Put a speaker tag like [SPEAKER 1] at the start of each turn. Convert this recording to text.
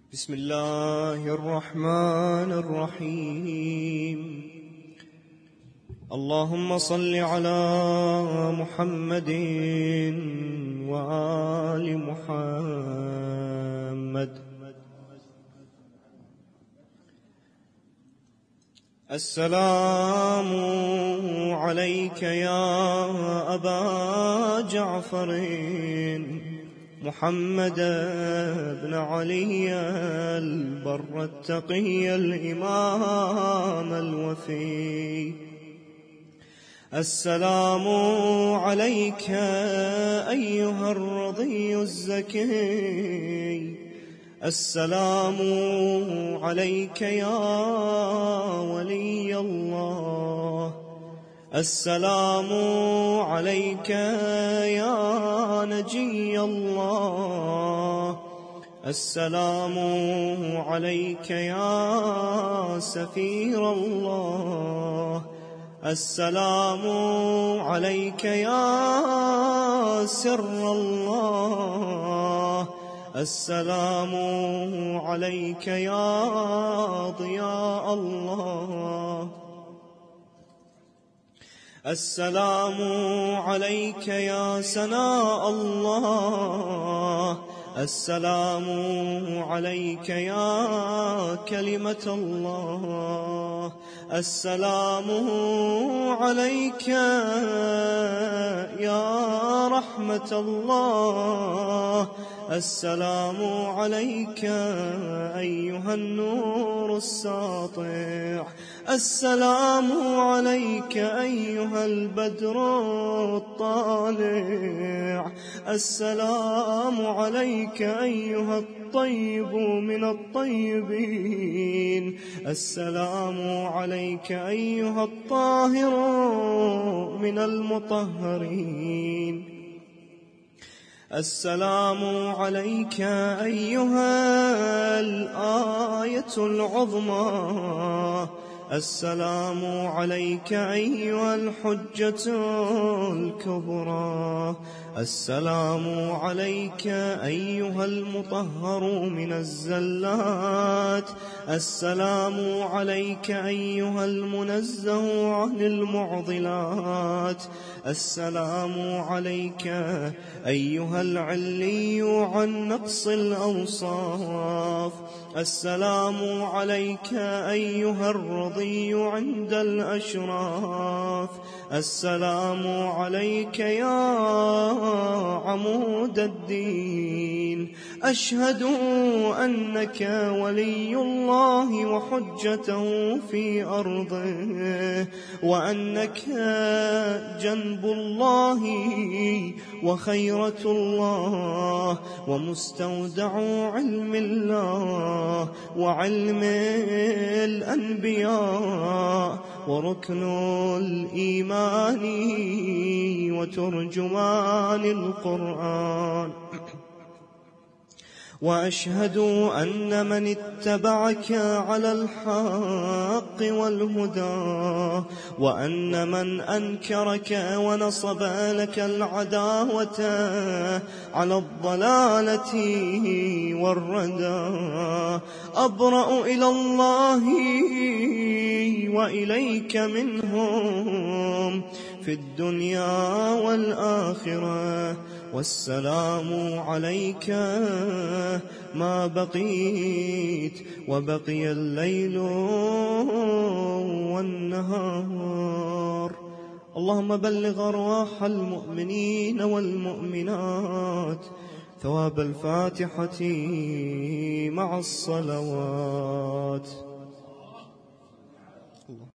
[SPEAKER 1] بسم الله الرحمن الرحيم. اللهم صل على محمد وآل محمد. السلام عليك يا أبا جعفر محمد بن علي البر التقي الإمام الوفي. السلام عليك أيها الرضي الزكي. السلام عليك يا ولي الله. السلام عليك يا نجي الله. السلام عليك يا سفير الله. السلام عليك يا سر الله. السلام عليك يا ضياء الله. السلام عليك يا سناء الله. السلام عليك يا كلمة الله. السلام عليك يا رحمة الله. السلام عليك أيها النور الساطع. السلام عليك أيها البدر الطالع. السلام عليك أيها الطيب من الطيبين. السلام عليك أيها الطاهر من المطهرين. السلام عليك أيها الآية العظمى. السلام عليك أيها الحجة الكبرى. السلام عليك أيها المطهر من الزلات. السلام عليك أيها المنزه عن المعضلات. السلام عليك أيها العلي عن نقص الأوصاف. السلام عليك أيها الرضي عند الأشراف. السلام عليك يا عمود الدين. أشهد أنك ولي الله وحجته في أرضه، وأنك جنب الله وخيرة الله ومستودع علم الله وعلم الأنبياء وركن الإيمان وترجمان القرآن. وأشهد أن من اتبعك على الحق والهدى، وأن من أنكرك ونصب لك العداوة على الضلالة والردى. أبرأ إلى الله وإليك منهم في الدنيا والآخرة. والسلام عليك ما بقيت وبقي الليل والنهار. اللهم بلغ أرواح المؤمنين والمؤمنات ثواب الفاتحة مع الصلوات.